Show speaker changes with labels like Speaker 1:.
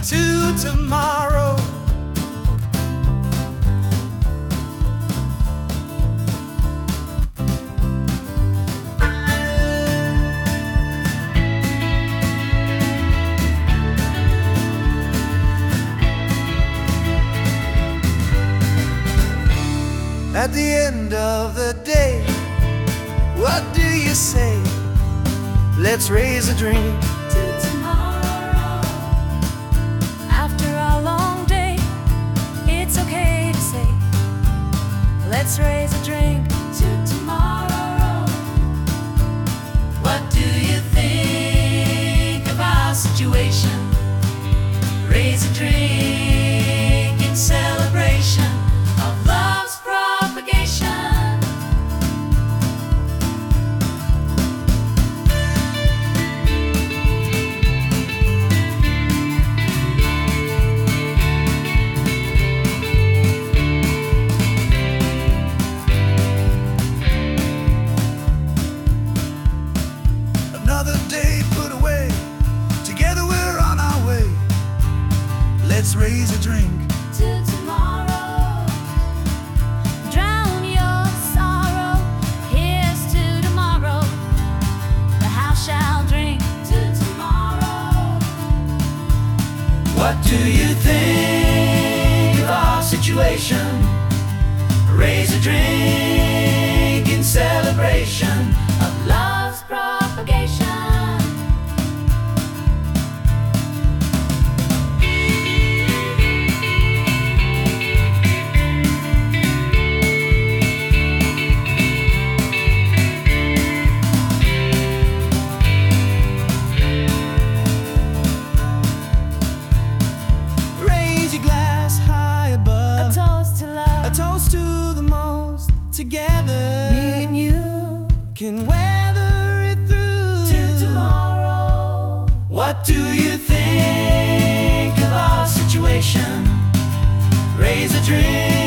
Speaker 1: to tomorrow. At the end of the day, what do you say? Let's raise a drink
Speaker 2: to tomorrow. After a long day, it's okay to say, let's raise a drink to tomorrow.
Speaker 3: What do you think of our situation? Raise a drink in celebration of love's propagation.
Speaker 1: Another day put away, together we're on our way. Let's raise a drink
Speaker 2: to tomorrow. Drown your sorrow, here's to tomorrow. The house shall drink to tomorrow.
Speaker 3: What do you think of our situation? Raise a drink in celebration of
Speaker 2: Love's propagation.
Speaker 1: Raise your glass high above.
Speaker 2: A toast to love.
Speaker 1: A toast to the most. Together,
Speaker 2: Me and you
Speaker 1: can weather it through
Speaker 2: to tomorrow.
Speaker 3: What do you think of our situation? Raise a drink